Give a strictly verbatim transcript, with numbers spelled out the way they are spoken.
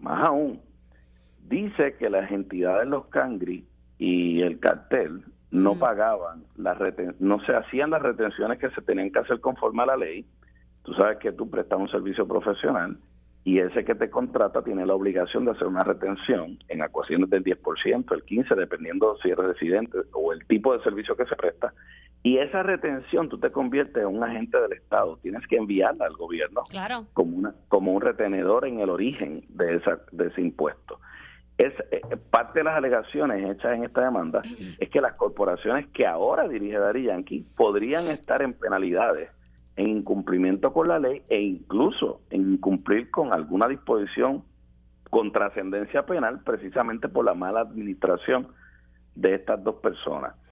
Más aún, dice que las entidades, los cangri y el cartel no pagaban, las reten- no se hacían las retenciones que se tenían que hacer conforme a la ley. Tú sabes que tú prestas un servicio profesional y ese que te contrata tiene la obligación de hacer una retención en ecuaciones del diez por ciento, el quince por ciento, dependiendo si es residente o el tipo de servicio que se presta. Y esa retención tú te conviertes en un agente del Estado, tienes que enviarla al gobierno Claro. como una como un retenedor en el origen de esa de ese impuesto. Es eh, parte de las alegaciones hechas en esta demanda es que las corporaciones que ahora dirige Daddy Yankee podrían estar en penalidades, en incumplimiento con la ley e incluso en incumplir con alguna disposición con trascendencia penal precisamente por la mala administración de estas dos personas.